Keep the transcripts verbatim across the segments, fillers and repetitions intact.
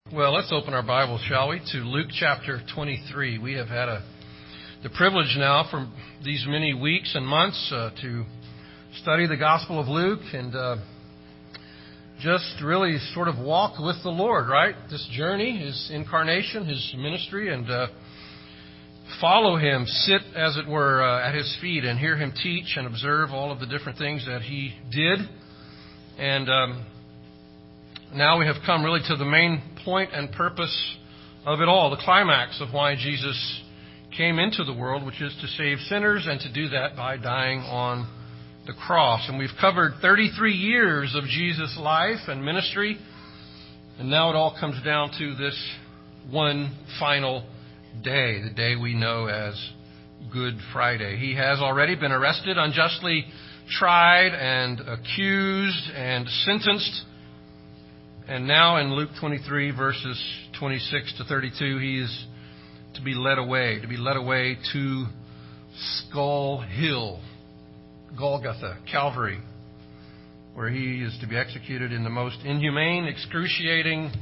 Well, let's open our Bibles, shall we, to Luke chapter twenty-three. We have had a, the privilege now for these many weeks and months uh, to study the Gospel of Luke and uh, just really sort of walk with the Lord, right? This journey, His incarnation, His ministry, and uh, follow Him, sit, as it were, uh, at His feet and hear Him teach and observe all of the different things that He did. And um, now we have come really to the main point and purpose of it all, the climax of why Jesus came into the world, which is to save sinners and to do that by dying on the cross. And we've covered thirty-three years of Jesus' life and ministry, and now it all comes down to this one final day, the day we know as Good Friday. He has already been arrested, unjustly tried and accused and sentenced. And now in Luke twenty-three, verses twenty-six to thirty-two, he is to be led away, to be led away to Skull Hill, Golgotha, Calvary, where he is to be executed in the most inhumane, excruciating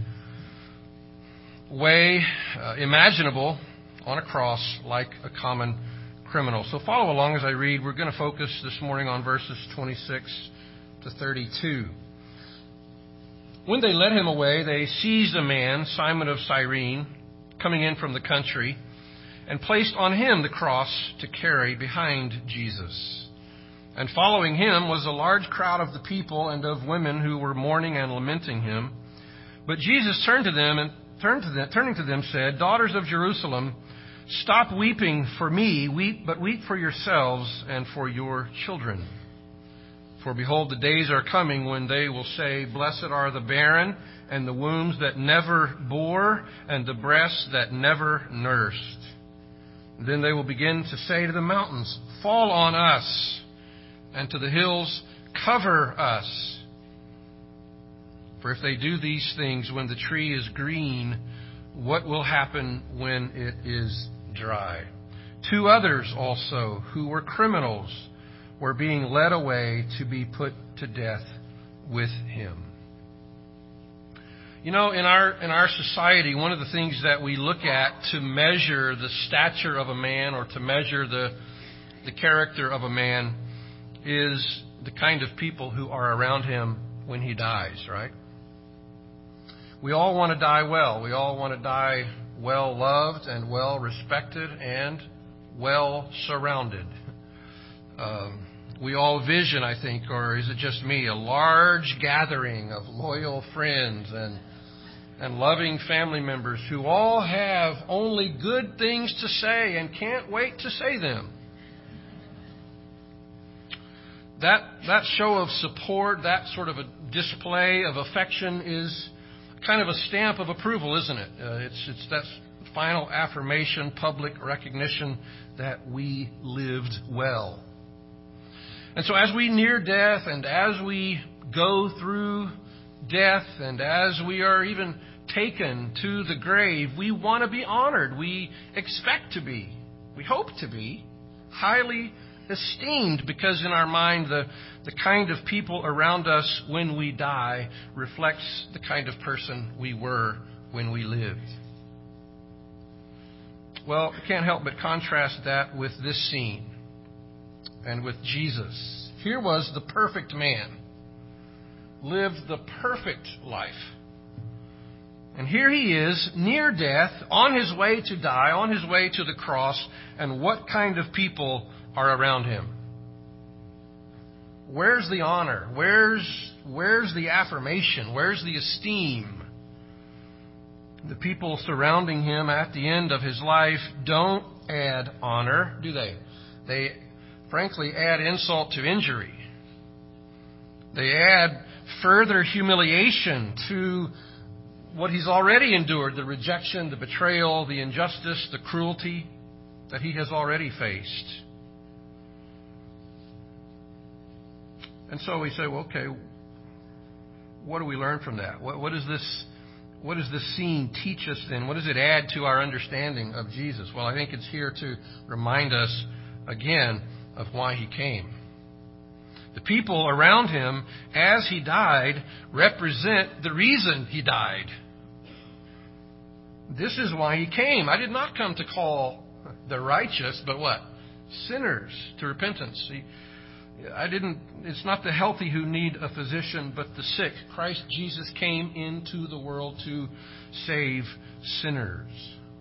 way uh, imaginable on a cross like a common criminal. So follow along as I read. We're going to focus this morning on verses twenty-six to thirty-two. When they led him away, they seized a man, Simon of Cyrene, coming in from the country, and placed on him the cross to carry behind Jesus. And following him was a large crowd of the people and of women who were mourning and lamenting him. But Jesus turned to them and turned to them, turning to them, said, "Daughters of Jerusalem, stop weeping for me, weep, but weep for yourselves and for your children. For behold, the days are coming when they will say, Blessed are the barren, and the wombs that never bore, and the breasts that never nursed. And then they will begin to say to the mountains, Fall on us, and to the hills, cover us. For if they do these things when the tree is green, what will happen when it is dry? Two others also, who were criminals, were being led away to be put to death with him." You know, in our in our society, one of the things that we look at to measure the stature of a man or to measure the the character of a man is the kind of people who are around him when he dies, right? We all want to die well. We all want to die well loved and well respected and well surrounded. Um, we all vision, I think, or is it just me, a large gathering of loyal friends and and loving family members who all have only good things to say and can't wait to say them. That that show of support, that sort of a display of affection is kind of a stamp of approval, isn't it? Uh, it's it's that final affirmation, public recognition that we lived well. And so as we near death and as we go through death and as we are even taken to the grave, we want to be honored. We expect to be. We hope to be highly esteemed because in our mind the, the kind of people around us when we die reflects the kind of person we were when we lived. Well, I can't help but contrast that with this scene and with Jesus. Here was the perfect man, lived the perfect life. And here he is, near death, on his way to die, on his way to the cross, and what kind of people are around him? Where's the honor? Where's, where's the affirmation? Where's the esteem? The people surrounding him at the end of his life don't add honor, do they? They frankly add insult to injury. They add further humiliation to what he's already endured, the rejection, the betrayal, the injustice, the cruelty that he has already faced. And so we say, well, okay, what do we learn from that? What, what, is this, what does this scene teach us then? What does it add to our understanding of Jesus? Well, I think it's here to remind us again of why he came. The people around him, as he died, represent the reason he died. This is why he came. I did not come to call the righteous, but what? Sinners to repentance. He, I didn't, it's not the healthy who need a physician, but the sick. Christ Jesus came into the world to save sinners.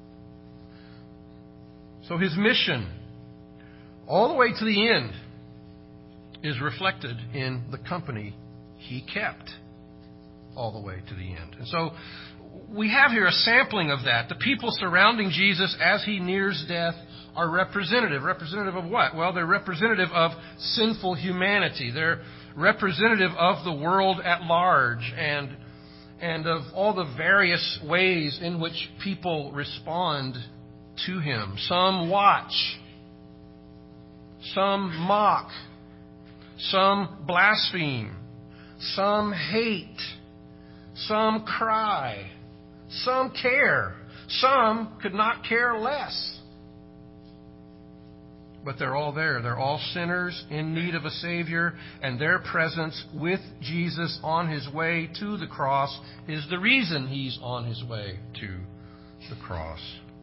So his mission, all the way to the end, is reflected in the company he kept all the way to the end. And so we have here a sampling of that. The people surrounding Jesus as he nears death are representative. Representative of what? Well, they're representative of sinful humanity. They're representative of the world at large and, and of all the various ways in which people respond to him. Some watch. Some mock. Some blaspheme. Some hate. Some cry. Some care. Some could not care less. But they're all there. They're all sinners in need of a Savior, and their presence with Jesus on his way to the cross is the reason he's on his way to the cross.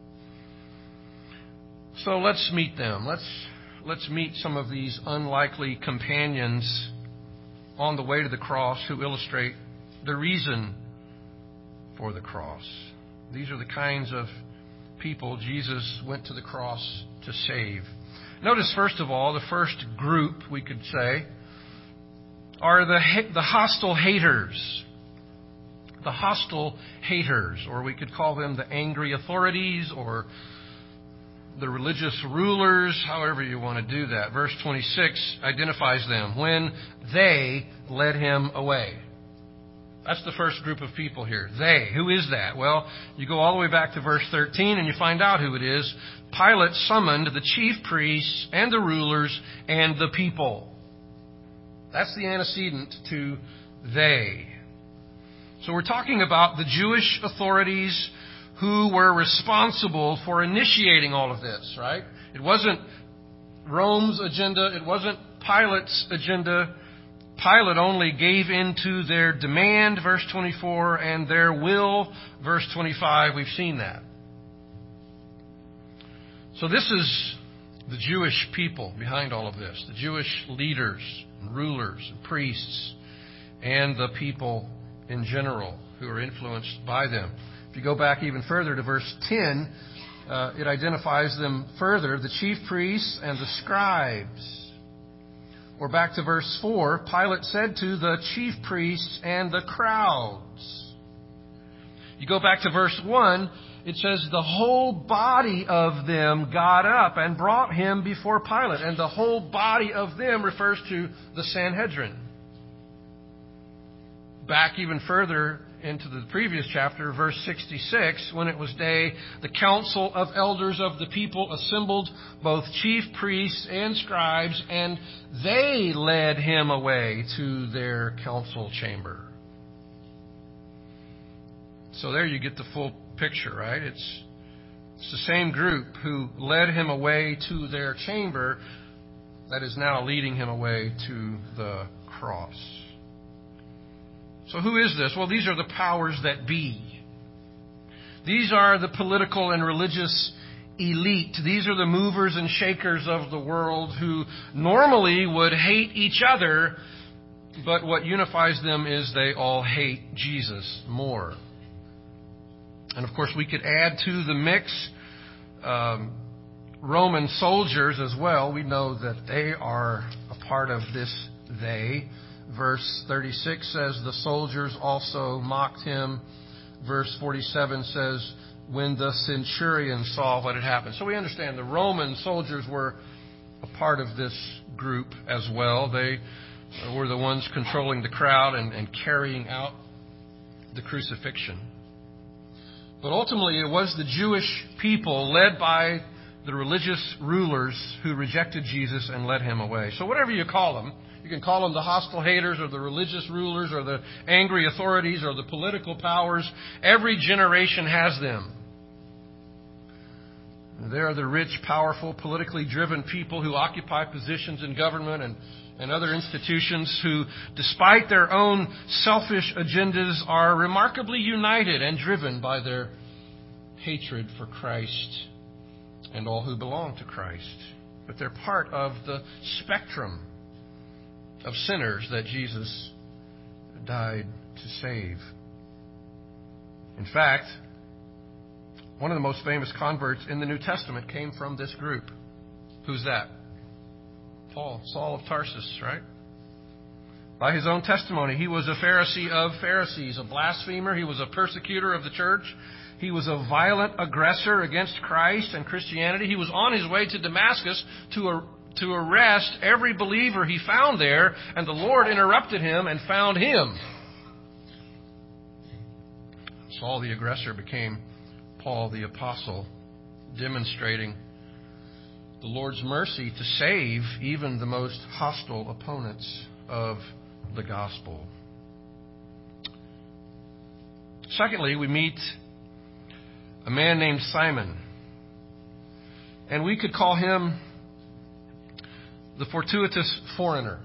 So let's meet them. Let's let's meet some of these unlikely companions on the way to the cross who illustrate the reason for the cross. These are the kinds of people Jesus went to the cross to save. Notice, first of all, the first group, we could say, are the the hostile haters. The hostile haters, or we could call them the angry authorities or the religious rulers, however you want to do that. Verse twenty-six identifies them when they led him away. That's the first group of people here. They. Who is that? Well, you go all the way back to verse thirteen and you find out who it is. Pilate summoned the chief priests and the rulers and the people. That's the antecedent to they. So we're talking about the Jewish authorities who were responsible for initiating all of this, right? It wasn't Rome's agenda. It wasn't Pilate's agenda. Pilate only gave in to their demand, verse twenty-four, and their will, verse twenty-five. We've seen that. So this is the Jewish people behind all of this, the Jewish leaders and rulers and priests and the people in general who are influenced by them. If you go back even further to verse ten, uh, it identifies them further, the chief priests and the scribes. Or back to verse four, Pilate said to the chief priests and the crowds. You go back to verse one, it says the whole body of them got up and brought him before Pilate. And the whole body of them refers to the Sanhedrin. Back even further into the previous chapter, verse sixty-six, when it was day, the council of elders of the people assembled both chief priests and scribes, and they led him away to their council chamber. So there you get the full picture, right? It's, it's the same group who led him away to their chamber that is now leading him away to the cross. So who is this? Well, these are the powers that be. These are the political and religious elite. These are the movers and shakers of the world who normally would hate each other, but what unifies them is they all hate Jesus more. And of course, we could add to the mix um, Roman soldiers as well. We know that they are a part of this they. Verse thirty-six says, the soldiers also mocked him. Verse forty-seven says, when the centurion saw what had happened. So we understand the Roman soldiers were a part of this group as well. They were the ones controlling the crowd and, and carrying out the crucifixion. But ultimately, it was the Jewish people led by the religious rulers who rejected Jesus and led him away. So whatever you call them, you can call them the hostile haters or the religious rulers or the angry authorities or the political powers. Every generation has them. They are the rich, powerful, politically driven people who occupy positions in government and, and other institutions who, despite their own selfish agendas, are remarkably united and driven by their hatred for Christ and all who belong to Christ. But they're part of the spectrum of sinners that Jesus died to save. In fact, one of the most famous converts in the New Testament came from this group. Who's that? Paul, Saul of Tarsus, right? By his own testimony, he was a Pharisee of Pharisees, a blasphemer. He was a persecutor of the church. He was a violent aggressor against Christ and Christianity. He was on his way to Damascus to, to arrest every believer he found there, and the Lord interrupted him and found him. Saul the aggressor became Paul the apostle, demonstrating the Lord's mercy to save even the most hostile opponents of the gospel. Secondly, we meet a man named Simon. And we could call him the fortuitous foreigner,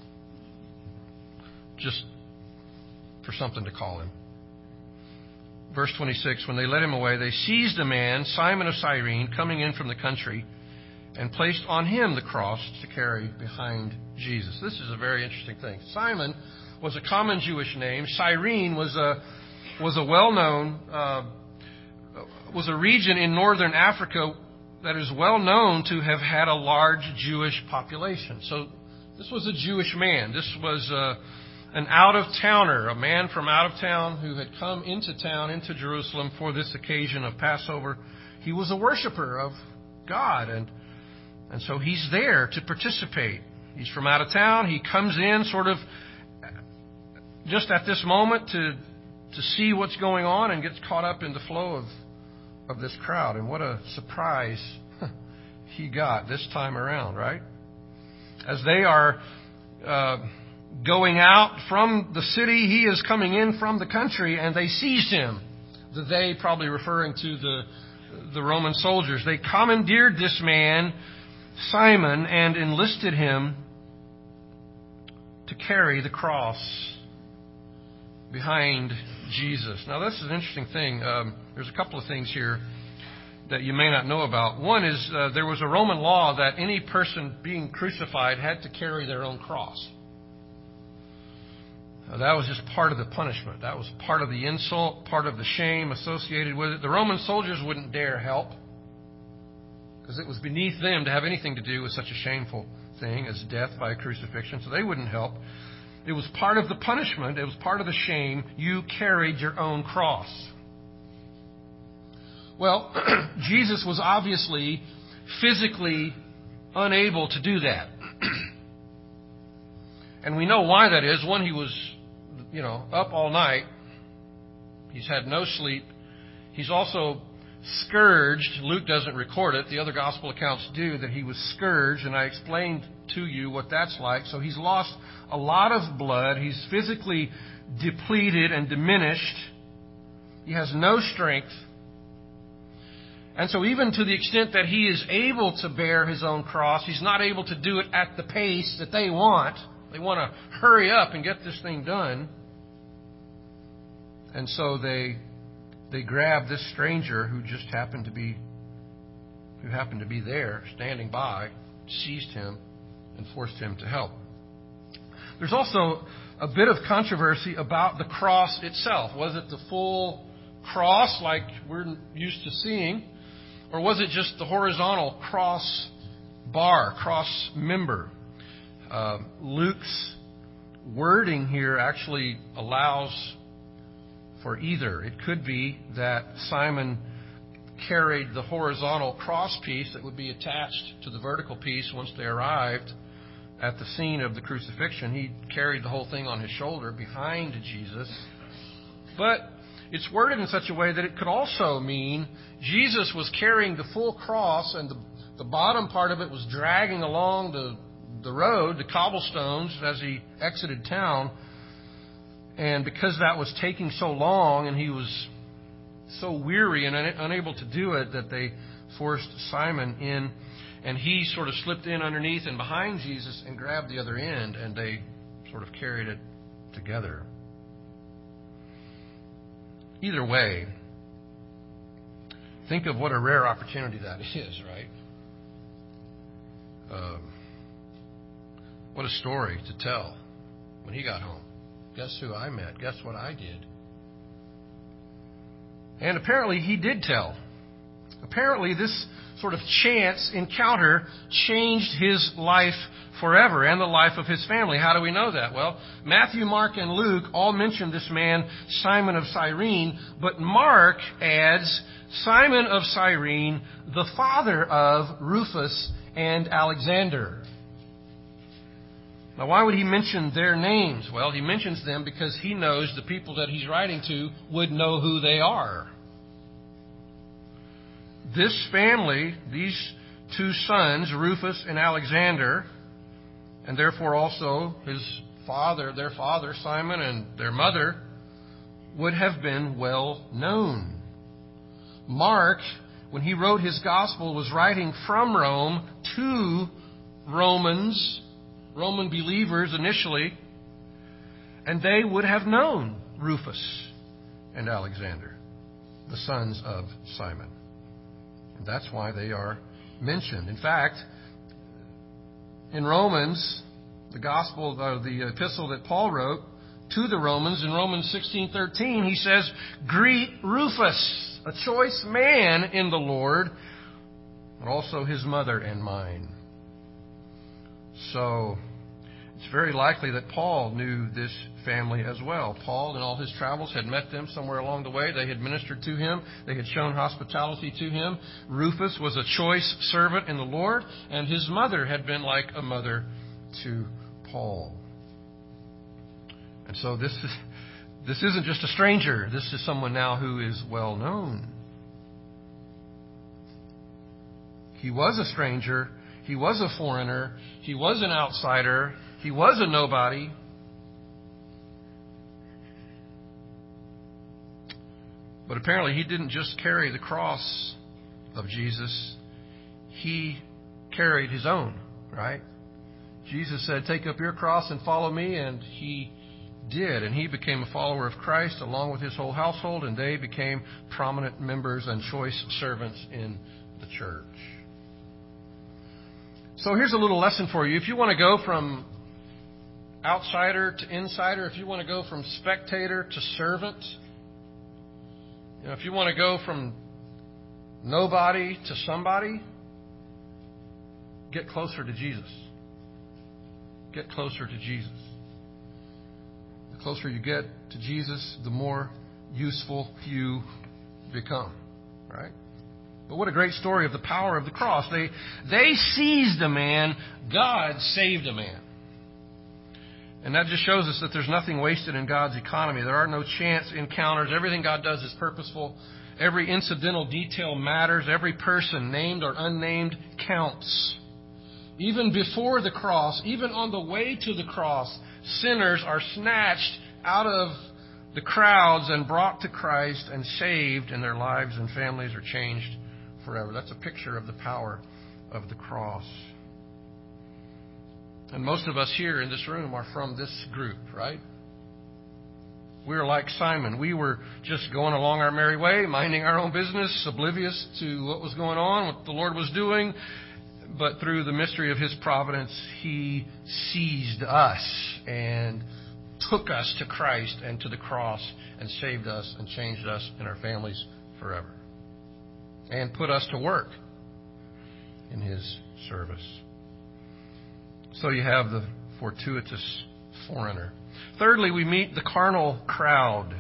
just for something to call him. Verse twenty-six, when they led him away, they seized a man, Simon of Cyrene, coming in from the country, and placed on him the cross to carry behind Jesus. This is a very interesting thing. Simon was a common Jewish name. Cyrene was a was a well-known uh, was a region in northern Africa that is well known to have had a large Jewish population. So this was a Jewish man. This was uh, an out-of-towner, a man from out of town who had come into town, into Jerusalem for this occasion of Passover. He was a worshiper of God, and and so he's there to participate. He's from out of town. He comes in sort of just at this moment to to see what's going on and gets caught up in the flow of of this crowd. And what a surprise he got this time around, right? As they are uh, going out from the city, he is coming in from the country, and they seized him. The they probably referring to the the Roman soldiers. They commandeered this man, Simon, and enlisted him to carry the cross behind Jesus. Now, this is an interesting thing. Um, there's a couple of things here that you may not know about. One is uh, there was a Roman law that any person being crucified had to carry their own cross. Uh, that was just part of the punishment. That was part of the insult, part of the shame associated with it. The Roman soldiers wouldn't dare help because it was beneath them to have anything to do with such a shameful thing as death by crucifixion, so they wouldn't help. It was part of the punishment. It was part of the shame. You carried your own cross. Well, Jesus was obviously physically unable to do that. And we know why that is. One, he was, you know, up all night. He's had no sleep. He's also scourged. Luke doesn't record it. The other gospel accounts do, that he was scourged, and I explained to you what that's like. So he's lost a lot of blood. He's physically depleted and diminished. He has no strength. And so even to the extent that he is able to bear his own cross, he's not able to do it at the pace that they want. They want to hurry up and get this thing done. And so they they grab this stranger who just happened to be who happened to be there, standing by, seized him, and forced him to help. There's also a bit of controversy about the cross itself. Was it the full cross like we're used to seeing, or was it just the horizontal cross bar, cross member? Uh, Luke's wording here actually allows for either. It could be that Simon carried the horizontal cross piece that would be attached to the vertical piece once they arrived at the scene of the crucifixion. He carried the whole thing on his shoulder behind Jesus. But it's worded in such a way that it could also mean Jesus was carrying the full cross, and the, the bottom part of it was dragging along the, the road, the cobblestones, as he exited town. And because that was taking so long and he was so weary and un- unable to do it, that they forced Simon in, and he sort of slipped in underneath and behind Jesus and grabbed the other end, and they sort of carried it together. Either way, Think of what a rare opportunity that is, right? Um, what a story to tell when he got home. Guess who I met? Guess what I did? And apparently he did tell. Apparently this sort of chance encounter changed his life forever and the life of his family. How do we know that? Well, Matthew, Mark, and Luke all mention this man, Simon of Cyrene, but Mark adds Simon of Cyrene, the father of Rufus and Alexander. Now, why would he mention their names? Well, he mentions them because he knows the people that he's writing to would know who they are. This family, these two sons, Rufus and Alexander, and therefore also his father, their father, Simon, and their mother, would have been well known. Mark, when he wrote his gospel, was writing from Rome to Romans, Roman believers initially, and they would have known Rufus and Alexander, the sons of Simon. And that's why they are mentioned. In fact, in Romans, the gospel, or the epistle that Paul wrote to the Romans, in Romans sixteen thirteen, he says, "Greet Rufus, a choice man in the Lord, and also his mother and mine." So, it's very likely that Paul knew this family as well. Paul, in all his travels, had met them somewhere along the way. They had ministered to him. They had shown hospitality to him. Rufus was a choice servant in the Lord, and his mother had been like a mother to Paul. And so this is, this isn't just a stranger. This is someone now who is well known. He was a stranger. He was a foreigner. He was an outsider. He was a nobody. But apparently he didn't just carry the cross of Jesus. He carried his own, right? Jesus said, "Take up your cross and follow me," and he did. And he became a follower of Christ along with his whole household, and they became prominent members and choice servants in the church. So here's a little lesson for you. If you want to go from outsider to insider, if you want to go from spectator to servant, you know, if you want to go from nobody to somebody, get closer to Jesus. Get closer to Jesus. The closer you get to Jesus, the more useful you become, right? But what a great story of the power of the cross. They, they seized a man. God saved a man. And that just shows us that there's nothing wasted in God's economy. There are no chance encounters. Everything God does is purposeful. Every incidental detail matters. Every person, named or unnamed, counts. Even before the cross, even on the way to the cross, sinners are snatched out of the crowds and brought to Christ and saved, and their lives and families are changed forever. That's a picture of the power of the cross. And most of us here in this room are from this group, right? We're like Simon. We were just going along our merry way, minding our own business, oblivious to what was going on, what the Lord was doing. But through the mystery of His providence, He seized us and took us to Christ and to the cross and saved us and changed us and our families forever. And put us to work in His service. So you have the fortuitous foreigner. Thirdly, we meet the carnal crowd.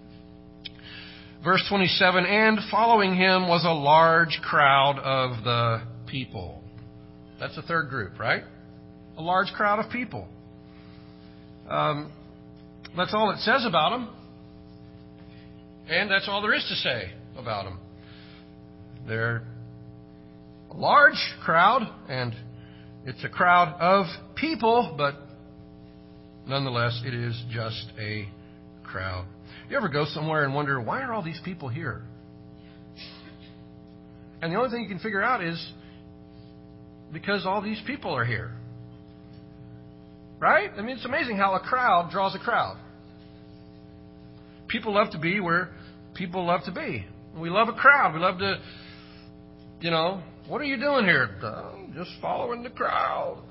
Verse twenty-seven, "And following him was a large crowd of the people." That's the third group, right? A large crowd of people. Um, that's all it says about them. And that's all there is to say about them. They're a large crowd, and it's a crowd of people, but nonetheless, it is just a crowd. You ever go somewhere and wonder, why are all these people here? And the only thing you can figure out is because all these people are here. Right? I mean, it's amazing how a crowd draws a crowd. People love to be where people love to be. We love a crowd. We love to, you know, what are you doing here? I'm just following the crowd.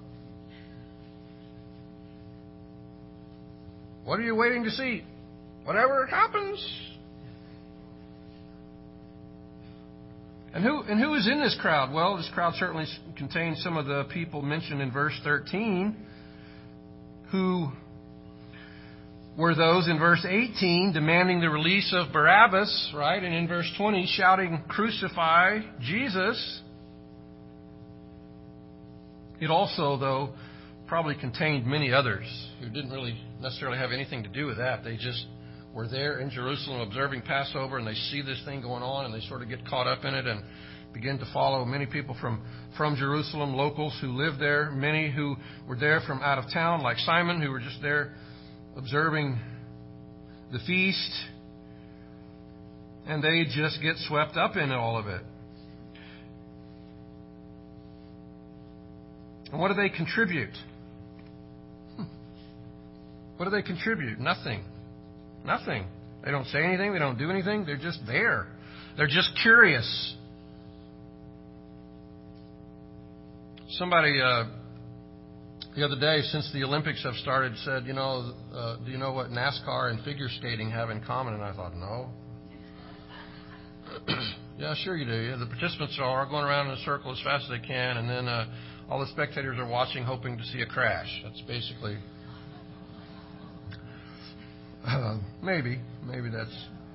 What are you waiting to see? Whatever happens. And who and who is in this crowd? Well, this crowd certainly contains some of the people mentioned in verse thirteen, who were those in verse eighteen demanding the release of Barabbas, right? And in verse twenty shouting, "Crucify Jesus." It also, though, probably contained many others who didn't really necessarily have anything to do with that. They just were there in Jerusalem observing Passover, and they see this thing going on, and they sort of get caught up in it and begin to follow. Many people from, from Jerusalem, locals who lived there, many who were there from out of town, like Simon, who were just there observing the feast, and they just get swept up in all of it. And what do they contribute? What do they contribute? Nothing. Nothing. They don't say anything. They don't do anything. They're just there. They're just curious. Somebody uh, the other day, since the Olympics have started, said, you know, uh, do you know what NASCAR and figure skating have in common? And I thought, no. Yeah, sure you do. Yeah, the participants are all going around in a circle as fast as they can, and then uh, all the spectators are watching, hoping to see a crash. That's basically... Uh, maybe. Maybe that's...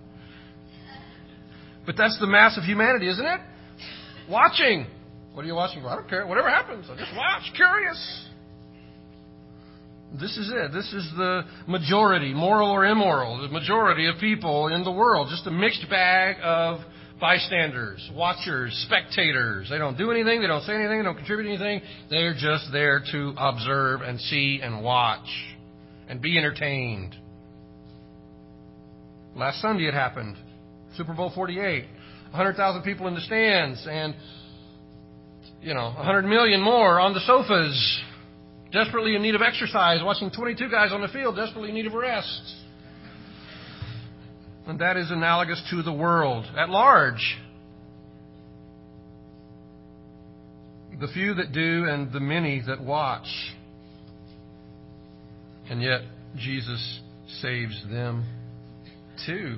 But that's the mass of humanity, isn't it? Watching. What are you watching for? I don't care. Whatever happens, I just watch. Curious. This is it. This is the majority, moral or immoral, the majority of people in the world. Just a mixed bag of bystanders, watchers, spectators. They don't do anything. They don't say anything. They don't contribute anything. They're just there to observe and see and watch and be entertained. Last Sunday it happened. Super Bowl forty-eight. one hundred thousand people in the stands and, you know, one hundred million more on the sofas, desperately in need of exercise, watching twenty-two guys on the field, desperately in need of rest. And that is analogous to the world at large. The few that do and the many that watch. And yet Jesus saves them too.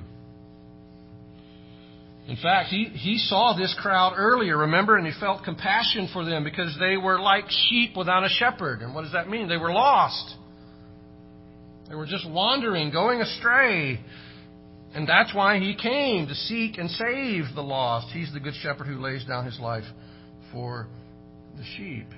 In fact, he, he saw this crowd earlier, remember, and he felt compassion for them because they were like sheep without a shepherd. And what does that mean? They were lost. They were just wandering, going astray. And that's why he came, to seek and save the lost. He's the good shepherd who lays down his life for the sheep.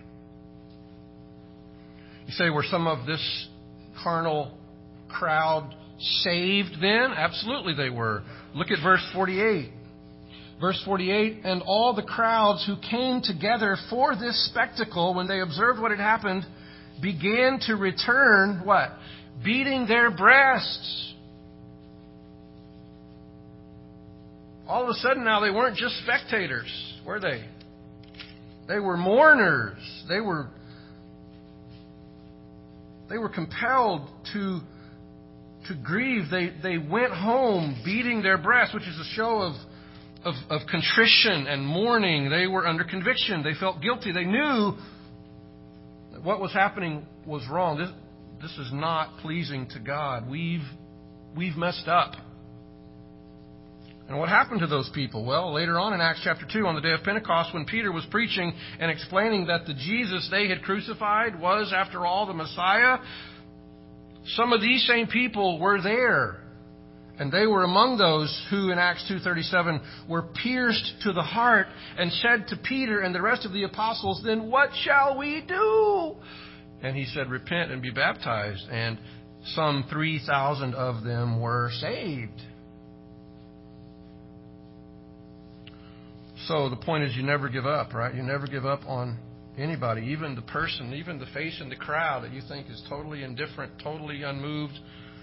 You say, were some of this carnal crowd saved then? Absolutely they were. Look at verse forty-eight. Verse forty-eight, and all the crowds who came together for this spectacle, when they observed what had happened, began to return, what? Beating their breasts. All of a sudden now they weren't just spectators, were they? They were mourners. They were, they were compelled to To grieve. They they went home beating their breasts, which is a show of, of, of contrition and mourning. They were under conviction. They felt guilty. They knew that what was happening was wrong. This this is not pleasing to God. We've we've messed up. And what happened to those people? Well, later on in Acts chapter two, on the day of Pentecost, when Peter was preaching and explaining that the Jesus they had crucified was, after all, the Messiah, some of these same people were there. And they were among those who, in Acts two thirty-seven, were pierced to the heart and said to Peter and the rest of the apostles, "Then what shall we do?" And he said, "Repent and be baptized." And some three thousand of them were saved. So the point is, you never give up, right? You never give up on anybody, even the person, even the face in the crowd that you think is totally indifferent, totally unmoved.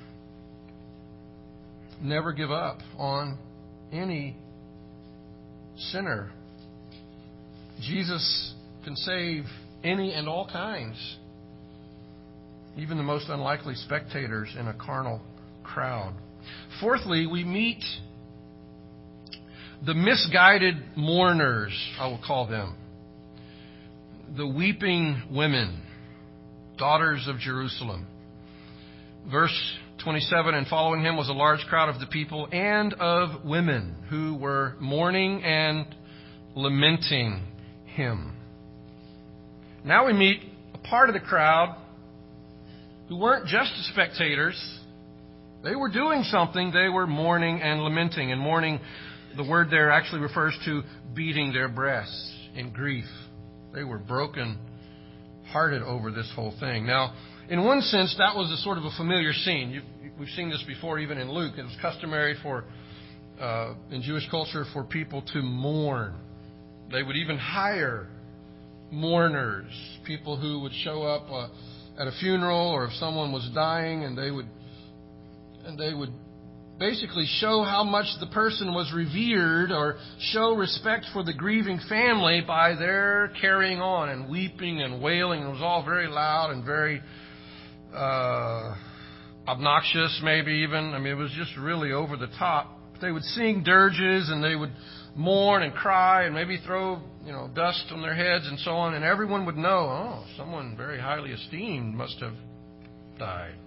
Never give up on any sinner. Jesus can save any and all kinds, even the most unlikely spectators in a carnal crowd. Fourthly, we meet the misguided mourners, I will call them, the weeping women, daughters of Jerusalem. Verse twenty-seven, and following him was a large crowd of the people and of women who were mourning and lamenting him. Now we meet a part of the crowd who weren't just spectators. They were doing something. They were mourning and lamenting. And mourning, the word there actually refers to beating their breasts in grief. They were broken hearted over this whole thing. Now, in one sense, that was a sort of a familiar scene. You've, we've seen this before, even in Luke. It was customary for, uh, in Jewish culture, for people to mourn. They would even hire mourners, people who would show up uh, at a funeral, or if someone was dying, and they would, and they would basically show how much the person was revered, or show respect for the grieving family by their carrying on and weeping and wailing. It was all very loud and very uh, obnoxious, maybe even. I mean, it was just really over the top. They would sing dirges, and they would mourn and cry and maybe throw, you know, dust on their heads and so on, and everyone would know, oh, someone very highly esteemed must have died.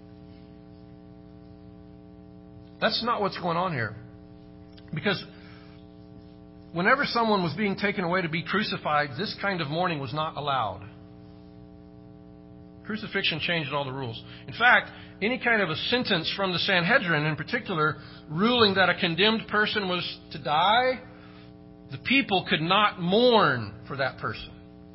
That's not what's going on here. Because whenever someone was being taken away to be crucified, this kind of mourning was not allowed. Crucifixion changed all the rules. In fact, any kind of a sentence from the Sanhedrin in particular, ruling that a condemned person was to die, the people could not mourn for that person.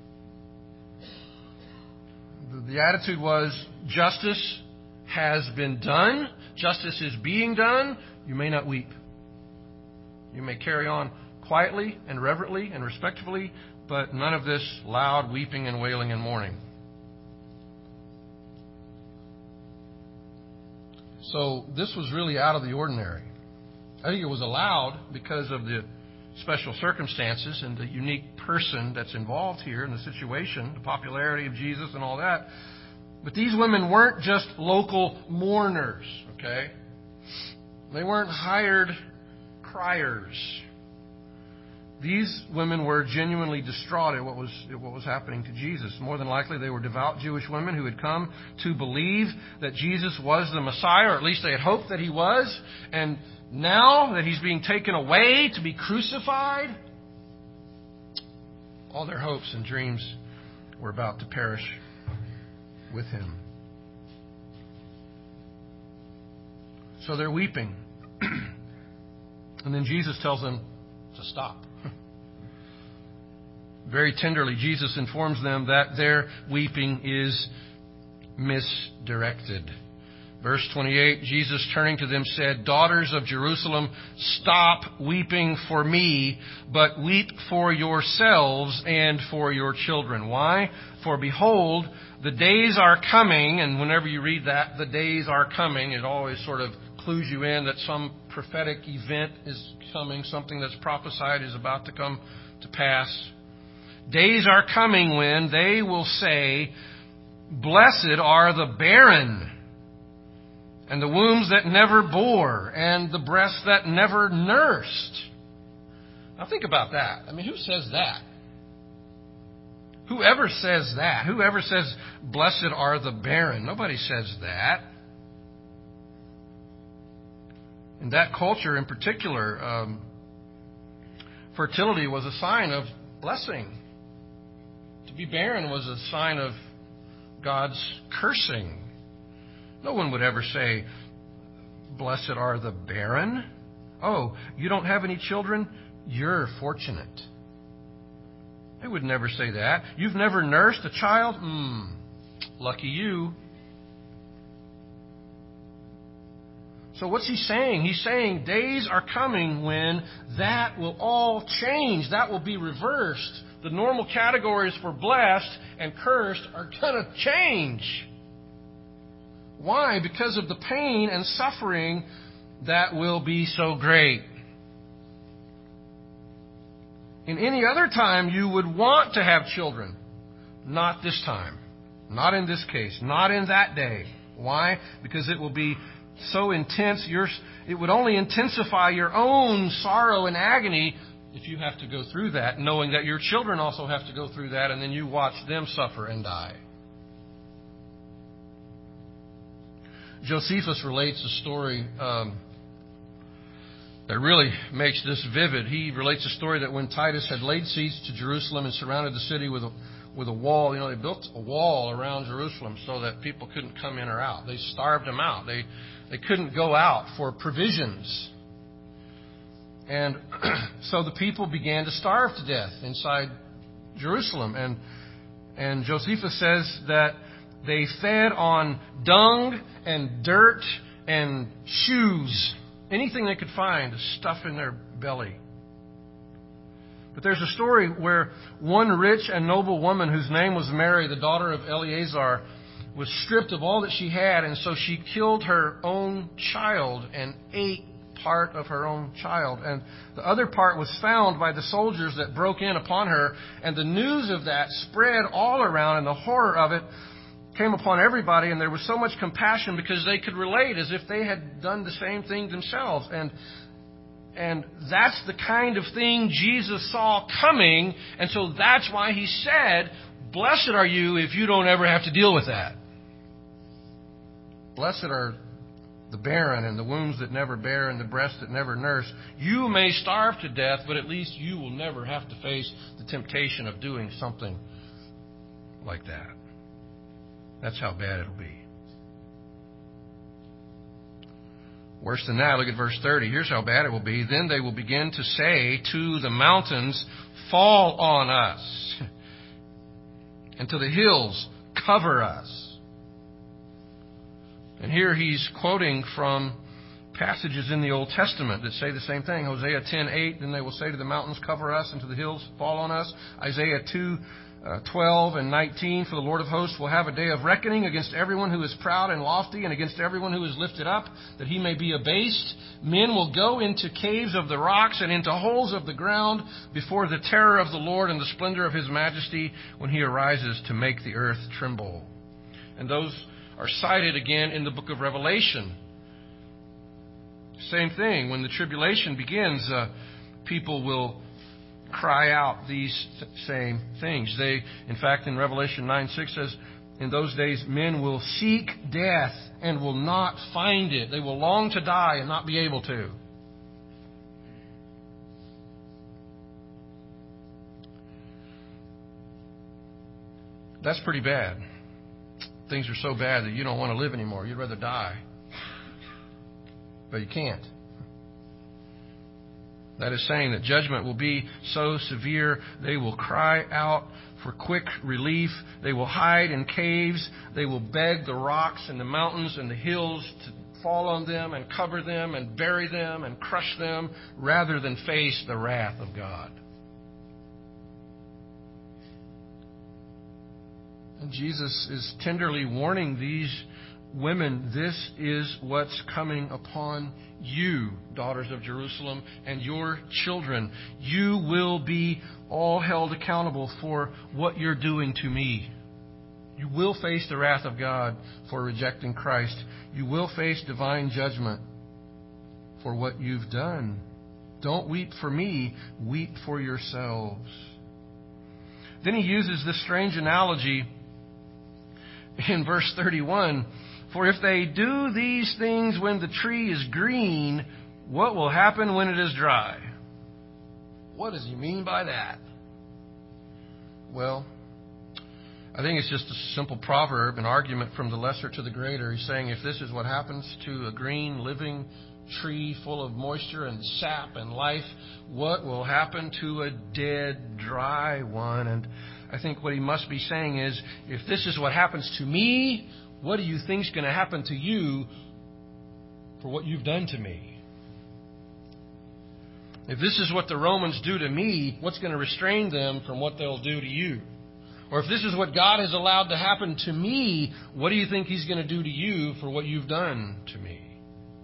The attitude was, justice has been done. Justice is being done. You may not weep. You may carry on quietly and reverently and respectfully, but none of this loud weeping and wailing and mourning. So this was really out of the ordinary. I think it was allowed because of the special circumstances and the unique person that's involved here in the situation, the popularity of Jesus and all that. But these women weren't just local mourners, okay? They weren't hired criers. These women were genuinely distraught at what was at what was happening to Jesus. More than likely, they were devout Jewish women who had come to believe that Jesus was the Messiah, or at least they had hoped that he was. And now that he's being taken away to be crucified, all their hopes and dreams were about to perish with him. So they're weeping. And then Jesus tells them to stop. Very tenderly, Jesus informs them that their weeping is misdirected. Verse twenty-eight, Jesus turning to them said, "Daughters of Jerusalem, stop weeping for me, but weep for yourselves and for your children." Why? "For behold, the days are coming," and whenever you read that, "the days are coming," it always sort of clues you in that some prophetic event is coming, something that's prophesied is about to come to pass. "Days are coming when they will say, 'Blessed are the barren, and the wombs that never bore, and the breasts that never nursed.'" Now think about that. I mean, who says that? Whoever says that? Whoever says, "Blessed are the barren"? Nobody says that. In that culture in particular, um, fertility was a sign of blessing. To be barren was a sign of God's cursing. No one would ever say, "Blessed are the barren." Oh, you don't have any children? You're fortunate. They would never say that. You've never nursed a child? Hmm, lucky you. So what's he saying? He's saying days are coming when that will all change. That will be reversed. The normal categories for blessed and cursed are going to change. Why? Because of the pain and suffering that will be so great. In any other time, you would want to have children. Not this time. Not in this case. Not in that day. Why? Because it will be so intense. Your, it would only intensify your own sorrow and agony if you have to go through that, knowing that your children also have to go through that, and then you watch them suffer and die. Josephus relates a story um, that really makes this vivid. He relates a story that when Titus had laid siege to Jerusalem and surrounded the city with a with a wall, you know, they built a wall around Jerusalem so that people couldn't come in or out. They starved them out. They they couldn't go out for provisions. And so the people began to starve to death inside Jerusalem. And and Josephus says that they fed on dung and dirt and shoes, anything they could find to stuff in their belly. But there's a story where one rich and noble woman whose name was Mary, the daughter of Eleazar, was stripped of all that she had, and so she killed her own child and ate part of her own child. And the other part was found by the soldiers that broke in upon her, and the news of that spread all around, and the horror of it came upon everybody, and there was so much compassion because they could relate as if they had done the same thing themselves. And and that's the kind of thing Jesus saw coming, and so that's why he said, blessed are you if you don't ever have to deal with that. Blessed are the barren and the wombs that never bear and the breasts that never nurse. You may starve to death, but at least you will never have to face the temptation of doing something like that. That's how bad it'll be. Worse than that, look at verse thirty. Here's how bad it will be. Then they will begin to say to the mountains, fall on us, and to the hills, cover us. And here he's quoting from passages in the Old Testament that say the same thing. Hosea ten eight, then they will say to the mountains, cover us, and to the hills, fall on us. Isaiah two twelve and nineteen, for the Lord of hosts will have a day of reckoning against everyone who is proud and lofty, and against everyone who is lifted up, that he may be abased. Men will go into caves of the rocks and into holes of the ground before the terror of the Lord and the splendor of his majesty when he arises to make the earth tremble. And those are cited again in the book of Revelation. Same thing. When the tribulation begins, uh, people will cry out these th- same things. They, in fact, in Revelation nine six says, in those days men will seek death and will not find it. They will long to die and not be able to. That's pretty bad. Things are so bad that you don't want to live anymore. You'd rather die. But you can't. That is saying that judgment will be so severe, they will cry out for quick relief. They will hide in caves. They will beg the rocks and the mountains and the hills to fall on them and cover them and bury them and crush them rather than face the wrath of God. And Jesus is tenderly warning these women, this is what's coming upon you, daughters of Jerusalem, and your children. You will be all held accountable for what you're doing to me. You will face the wrath of God for rejecting Christ. You will face divine judgment for what you've done. Don't weep for me, weep for yourselves. Then he uses this strange analogy in verse thirty-one. For if they do these things when the tree is green, what will happen when it is dry? What does he mean by that? Well, I think it's just a simple proverb, an argument from the lesser to the greater. He's saying if this is what happens to a green, living tree full of moisture and sap and life, what will happen to a dead, dry one? And I think what he must be saying is, if this is what happens to me, what do you think is going to happen to you for what you've done to me? If this is what the Romans do to me, what's going to restrain them from what they'll do to you? Or if this is what God has allowed to happen to me, what do you think he's going to do to you for what you've done to me?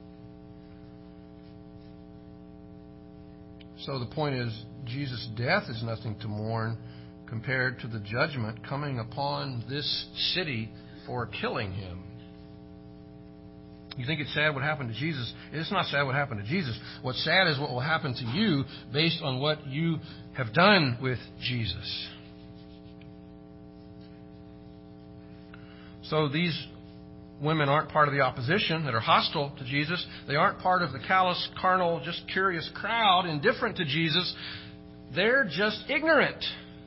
So the point is, Jesus' death is nothing to mourn compared to the judgment coming upon this city for killing him. You think it's sad what happened to Jesus? It's not sad what happened to Jesus. What's sad is what will happen to you based on what you have done with Jesus. So these women aren't part of the opposition that are hostile to Jesus. They aren't part of the callous, carnal, just curious crowd indifferent to Jesus. They're just ignorant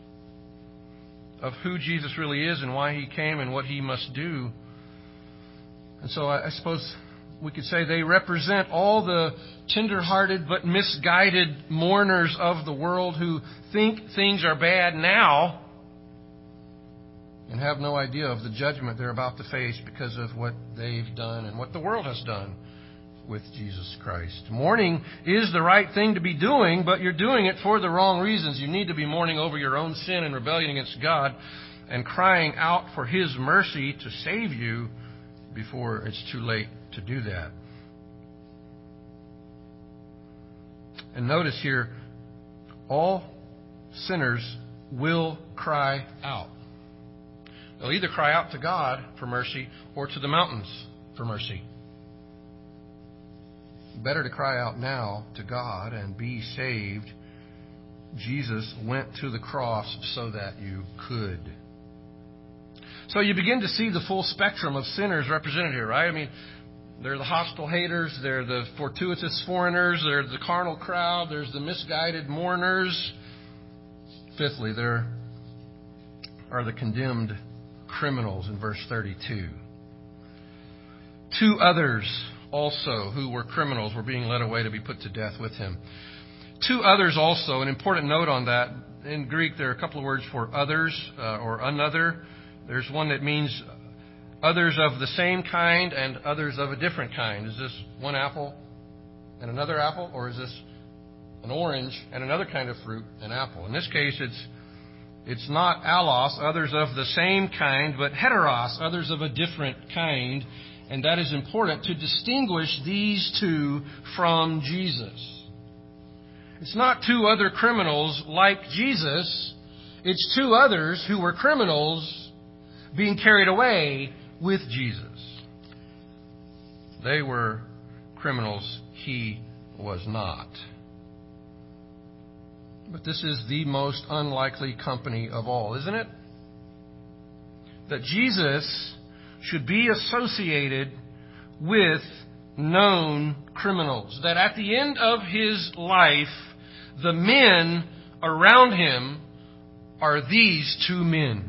of who Jesus really is and why He came and what He must do. And so I suppose we could say they represent all the tender-hearted but misguided mourners of the world who think things are bad now and have no idea of the judgment they're about to face because of what they've done and what the world has done with Jesus Christ. Mourning is the right thing to be doing, but you're doing it for the wrong reasons. You need to be mourning over your own sin and rebellion against God and crying out for His mercy to save you before it's too late to do that. And notice here, all sinners will cry out. They'll either cry out to God for mercy or to the mountains for mercy. Better to cry out now to God and be saved. Jesus went to the cross so that you could. So you begin to see the full spectrum of sinners represented here, right? I mean, they're the hostile haters, they're the fortuitous foreigners, they're the carnal crowd, there's the misguided mourners. Fifthly, there are the condemned criminals in verse thirty-two. Two others also who were criminals were being led away to be put to death with Him. Two others also, an important note on that. In Greek, there are a couple of words for others uh, or another. There's one that means others of the same kind and others of a different kind. Is this one apple and another apple? Or is this an orange and another kind of fruit, an apple? In this case, it's it's not allos, others of the same kind, but heteros, others of a different kind. And that is important to distinguish these two from Jesus. It's not two other criminals like Jesus. It's two others who were criminals being carried away with Jesus. They were criminals. He was not. But this is the most unlikely company of all, isn't it? That Jesus should be associated with known criminals. That at the end of His life, the men around Him are these two men.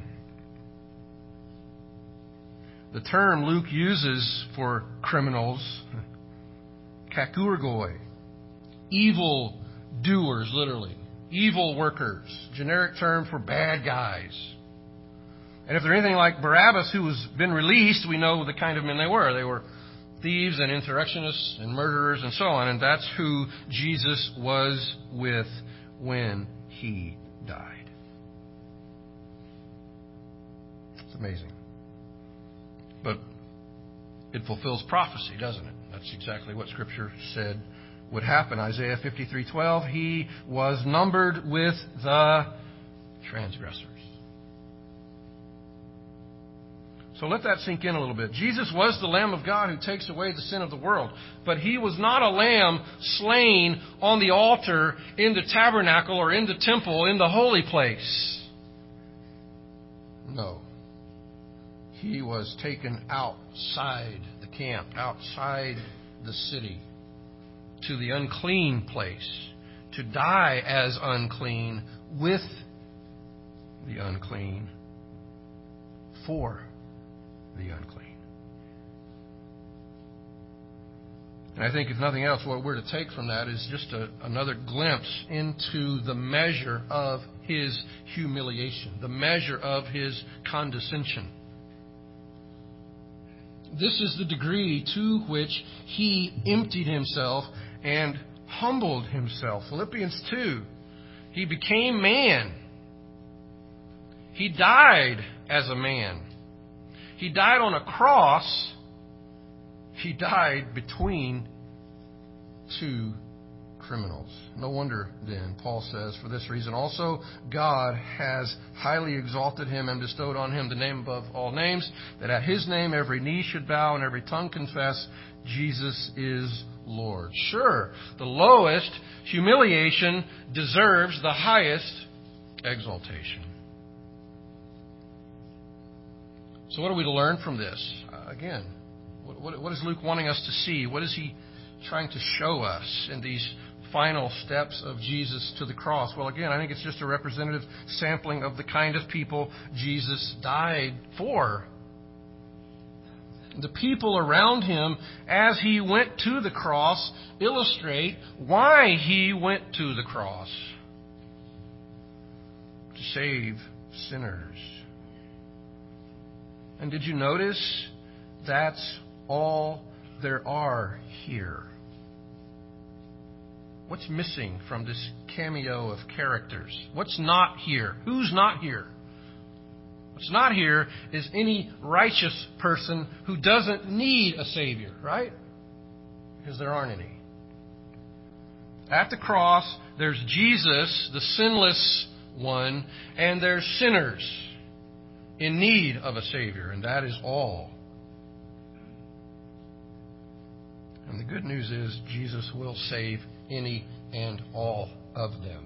The term Luke uses for criminals, kakurgoi, evil doers, literally, evil workers, generic term for bad guys. And if they're anything like Barabbas, who has been released, we know the kind of men they were. They were thieves and insurrectionists and murderers and so on. And that's who Jesus was with when He died. It's amazing. But it fulfills prophecy, doesn't it? That's exactly what Scripture said would happen. Isaiah fifty-three twelve, He was numbered with the transgressors. So let that sink in a little bit. Jesus was the Lamb of God who takes away the sin of the world. But He was not a lamb slain on the altar, in the tabernacle, or in the temple, in the holy place. No. He was taken outside the camp, outside the city, to the unclean place, to die as unclean with the unclean, for the unclean. And I think, if nothing else, what we're to take from that is just a, another glimpse into the measure of His humiliation, the measure of His condescension. This is the degree to which He emptied Himself and humbled Himself. Philippians two. He became man. He died as a man. He died on a cross. He died between two criminals. No wonder then, Paul says, for this reason also God has highly exalted him and bestowed on him the name above all names, that at his name every knee should bow and every tongue confess Jesus is Lord. Sure, the lowest humiliation deserves the highest exaltation. So what are we to learn from this? Uh, again, what, what, what is Luke wanting us to see? What is he trying to show us in these final steps of Jesus to the cross? Well, again, I think it's just a representative sampling of the kind of people Jesus died for. The people around him, as he went to the cross, illustrate why he went to the cross. To save sinners. And did you notice that's all there are here? What's missing from this cameo of characters? What's not here? Who's not here? What's not here is any righteous person who doesn't need a Savior, right? Because there aren't any. At the cross, there's Jesus, the sinless one, and there's sinners in need of a Savior, and that is all. And the good news is Jesus will save any and all of them.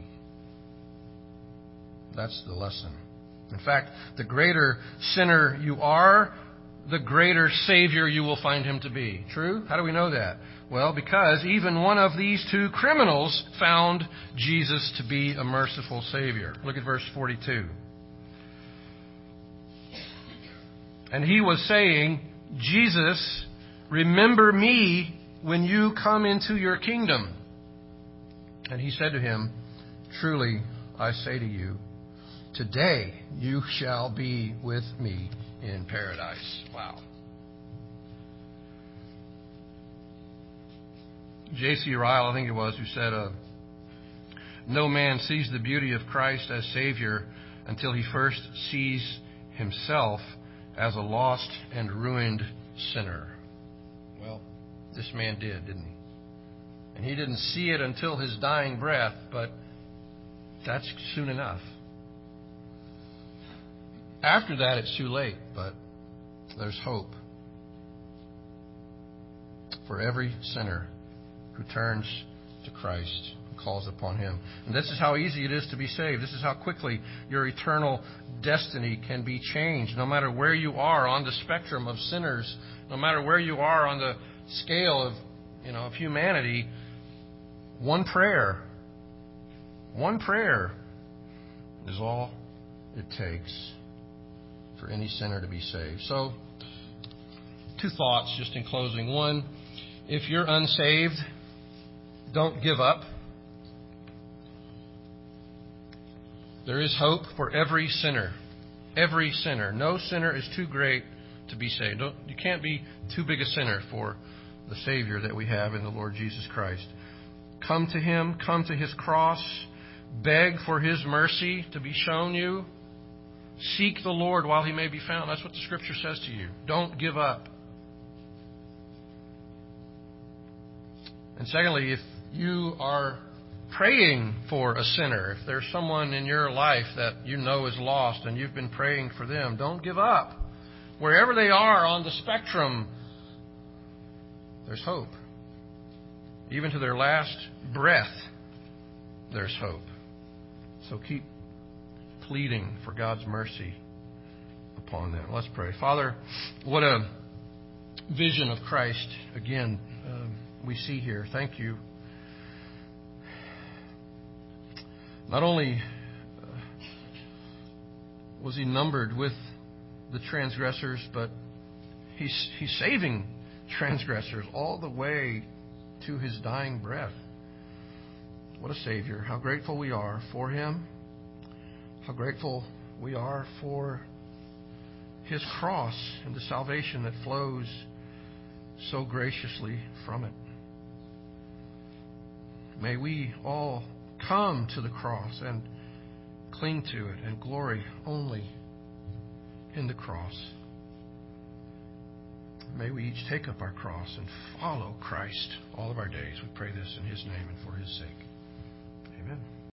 That's the lesson. In fact, the greater sinner you are, the greater Savior you will find him to be. True? How do we know that? Well, because even one of these two criminals found Jesus to be a merciful Savior. Look at verse forty-two. And he was saying, Jesus, remember me when you come into your kingdom. And he said to him, truly, I say to you, today you shall be with me in paradise. Wow. J C Ryle, I think it was, who said, uh, no man sees the beauty of Christ as Savior until he first sees himself as a lost and ruined sinner. Well, this man did, didn't he? And he didn't see it until his dying breath, but that's soon enough. After that, it's too late, but there's hope for every sinner who turns to Christ and calls upon him. And this is how easy it is to be saved. This is how quickly your eternal destiny can be changed, no matter where you are on the spectrum of sinners, no matter where you are on the scale of, you know, of humanity. One prayer, one prayer is all it takes for any sinner to be saved. So, two thoughts just in closing. One, if you're unsaved, don't give up. There is hope for every sinner. Every sinner. No sinner is too great to be saved. Don't, you can't be too big a sinner for the Savior that we have in the Lord Jesus Christ. Come to Him. Come to His cross. Beg for His mercy to be shown you. Seek the Lord while He may be found. That's what the Scripture says to you. Don't give up. And secondly, if you are praying for a sinner, if there's someone in your life that you know is lost and you've been praying for them, don't give up. Wherever they are on the spectrum, there's hope. Even to their last breath, there's hope. So keep pleading for God's mercy upon them. Let's pray. Father, what a vision of Christ, again, uh, we see here. Thank you. Not only uh, was He numbered with the transgressors, but He's, he's saving transgressors all the way to His dying breath. What a Savior. How grateful we are for Him. How grateful we are for His cross and the salvation that flows so graciously from it. May we all come to the cross and cling to it and glory only in the cross. may we each take up our cross and follow Christ all of our days. We pray this in His name and for His sake.